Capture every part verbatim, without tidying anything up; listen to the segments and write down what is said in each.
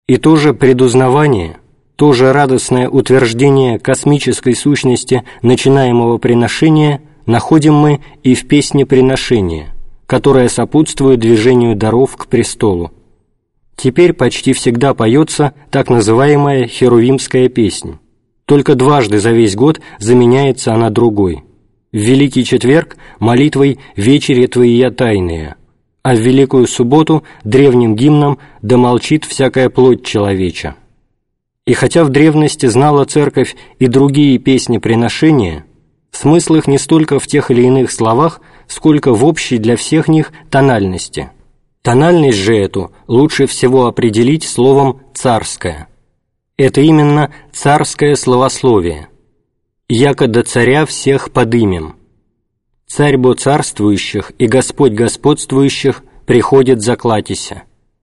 И то же предузнавание, то же радостное утверждение космической сущности начинаемого приношения находим мы и в песне приношения, которая сопутствует движению даров к престолу. Теперь почти всегда поется так называемая херувимская песнь, только дважды за весь год заменяется она другой. В Великий Четверг – молитвой «Вечери Твоя тайные», а в Великую Субботу – древним гимном «Да молчит всякая плоть человеча». И хотя в древности знала Церковь и другие песни приношения, смысл их не столько в тех или иных словах, сколько в общей для всех них тональности. Тональность же эту лучше всего определить словом «царская». Это именно царское словословие. «Яко до царя всех подымем». «Царь бо царствующих и Господь господствующих приходит заклатися».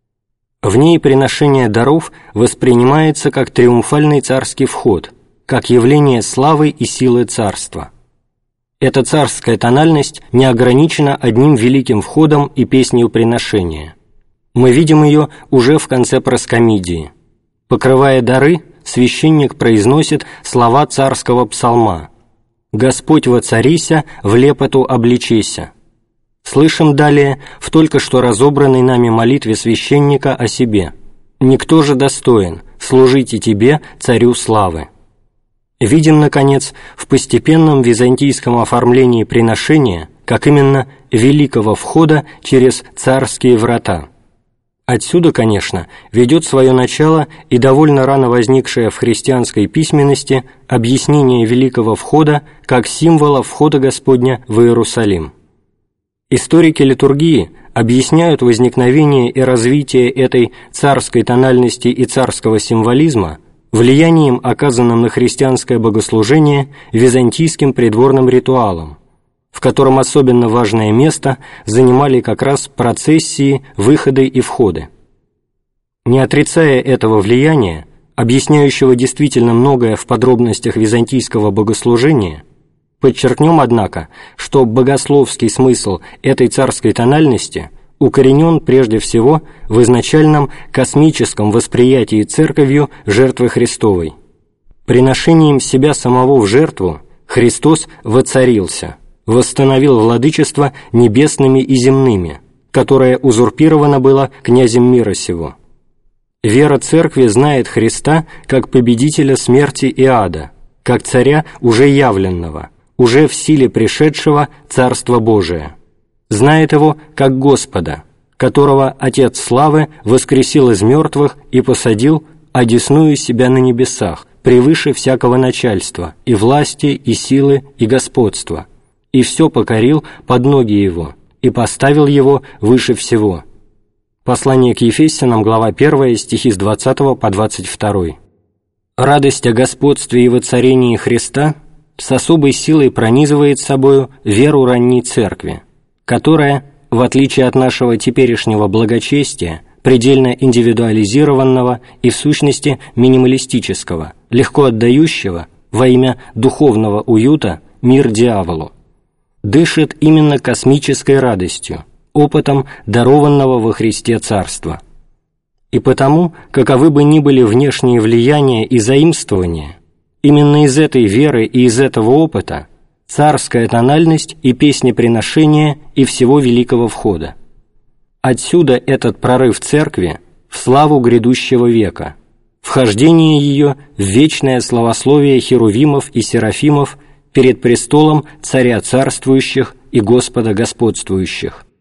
В ней приношение даров воспринимается как триумфальный царский вход, как явление славы и силы царства. Эта царская тональность не ограничена одним великим входом и песнью приношения. Мы видим ее уже в конце проскомидии. Покрывая дары, священник произносит слова царского псалма «Господь воцарися, в лепоту обличеся». Слышим далее в только что разобранной нами молитве священника о себе «Никто же достоин, служите тебе, царю славы». Видим, наконец, в постепенном византийском оформлении приношения, как именно великого входа через царские врата. Отсюда, конечно, ведет свое начало и довольно рано возникшее в христианской письменности объяснение великого входа как символа входа Господня в Иерусалим. Историки литургии объясняют возникновение и развитие этой царской тональности и царского символизма влиянием, оказанным на христианское богослужение византийским придворным ритуалом, в котором особенно важное место занимали как раз процессии, выходы и входы. Не отрицая этого влияния, объясняющего действительно многое в подробностях византийского богослужения, подчеркнем, однако, что богословский смысл этой царской тональности укоренен прежде всего в изначальном космическом восприятии Церковью жертвы Христовой. Приношением себя самого в жертву Христос воцарился, восстановил владычество небесными и земными, которое узурпировано было князем мира сего. Вера Церкви знает Христа как победителя смерти и ада, как царя уже явленного, уже в силе пришедшего Царства Божия. Знает его как Господа, которого Отец Славы воскресил из мертвых и посадил, одесную себя на небесах, превыше всякого начальства, и власти, и силы, и господства, и все покорил под ноги его, и поставил его выше всего». Послание к Ефесянам, глава первая, стихи с двадцатого по двадцать второй. Радость о господстве и воцарении Христа с особой силой пронизывает собою веру ранней Церкви, которая, в отличие от нашего теперешнего благочестия, предельно индивидуализированного и в сущности минималистического, легко отдающего во имя духовного уюта мир дьяволу, дышит именно космической радостью, опытом дарованного во Христе Царства. И потому, каковы бы ни были внешние влияния и заимствования, именно из этой веры и из этого опыта царская тональность и песнеприношения и всего великого входа. Отсюда этот прорыв Церкви в славу грядущего века, вхождение ее в вечное славословие херувимов и серафимов перед престолом Царя царствующих и Господа господствующих.